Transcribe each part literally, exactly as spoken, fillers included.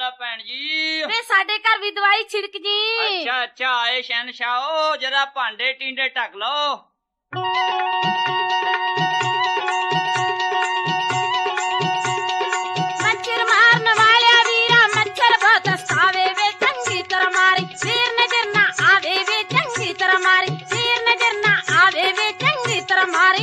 ਭੈਣ ਜੀ ਵੇ ਸਾਡੇ ਘਰ ਵੀ ਦਵਾਈ ਛਿੜਕ ਜੀ। ਅੱਛਾ ਅੱਛਾ ਆਏ ਸ਼ਹਿਨशाह ਜਰਾ ਭਾਂਡੇ ਟਿੰਡੇ ਢੱਕ ਲਓ। ਮੱਛਰ ਮਾਰਨ ਵਾਲਿਆ ਵੀਰਾ ਮੱਛਰ ਬਹੁਤ ਸਤਾਵੇ ਵੇ ਚੰਗੀ ਤਰ੍ਹਾਂ ਮਾਰੀ ਫੇਰ ਨਜ਼ਰ ਨਾ ਆਵੇ ਵੇ ਚੰਗੀ ਤਰ੍ਹਾਂ ਮਾਰੀ ਫੇਰ ਨਜ਼ਰ ਨਾ ਆਵੇ ਵੇ ਚੰਗੀ ਤਰ੍ਹਾਂ ਮਾਰੀ।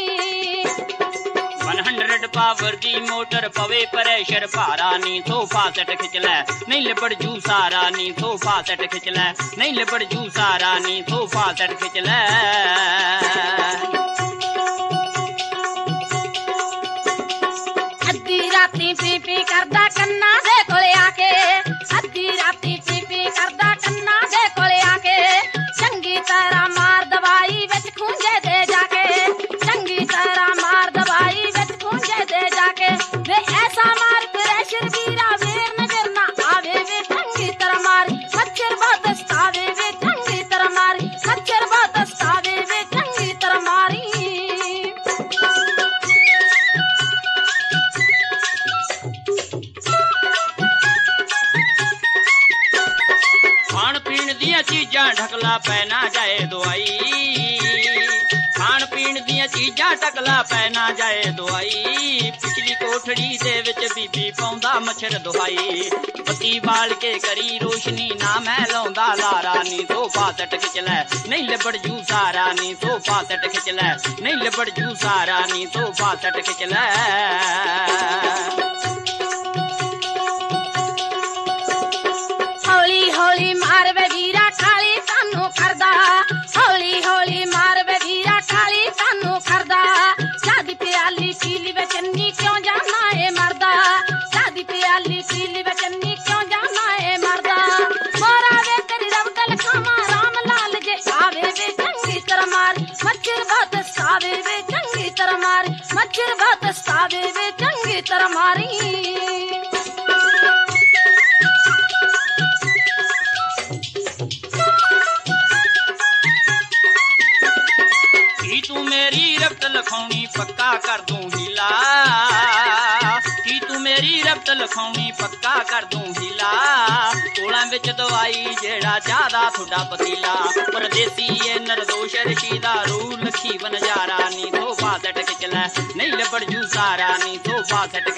हंड्रेड पावर दी मोटर पवे प्रेशर भारा नी सोफा सेट खिच लै नहीं लिबड़ जू सारा नी सोफा सेट खिच लै नहीं लिबड़ जू सारा नी सोफा सेट खिच लै। अद्धी राती पी पी करदा कन्ना दे कोले आके अद्धी राती पी पी करदा कन्ना दे कोले आके चंगी तरह मार दवाई विच खूंजे दे जाके चंगी तरह मार दवाई दे जाके वे ऐसा मार प्रेशर वीरा वेर नजर ना आवे वे चंगी तरह मारी मच्छर बहुत सतावे वे चंगी तरह मारी मच्छर बहुत सतावे वे चंगी तरह मारी। खाण पीण दियां चीजां ढकला पै ना जाए दवाई खाण पीण दियां चीजां ढकला पै ना जाए दवाई पिछली कोठड़ी दे विच बीबी पाउंदा मच्छर दुहाई बत्ती बाल के करी रोशनी ना मैं लाउंदा लारा नी सोफा सेट खिच लै नहीं लिबड़ जू सारा नी सोफा सेट खिच लै नहीं लिबड़ जू सारा नी सोफा सेट खिच लै। हौली हौली मार वे वीरा काली तानू करदा हौली हौली मार वे वीरा काली तानू करदा शादी प्याली पीली वे चन्नी क्यों जाना है मरदा शादी प्याली पीली वे चन्नी क्यों जाना है मरदा मोरा वे तेरी रवटल खामा राम लाल जे आवे वे चंगी तरह मार मच्छर बहुत सतावे वे चंगी तरह मार मच्छर बहुत सतावे वे चंगी तरह मारी। तू मेरी रब्त लखाउनी पक्का कर दूं हीला की तू मेरी रब्त लखाउनी पक्का कर दूं हीला कोलां विच दवाई जेड़ा ज्यादा थोड़ा पतीला परदेसी ए निर्दोष रशीदा रू लखी बनजारा नी सोफा सेट खिच लै नहीं लिबड़ जू सारा नी सोफा सेट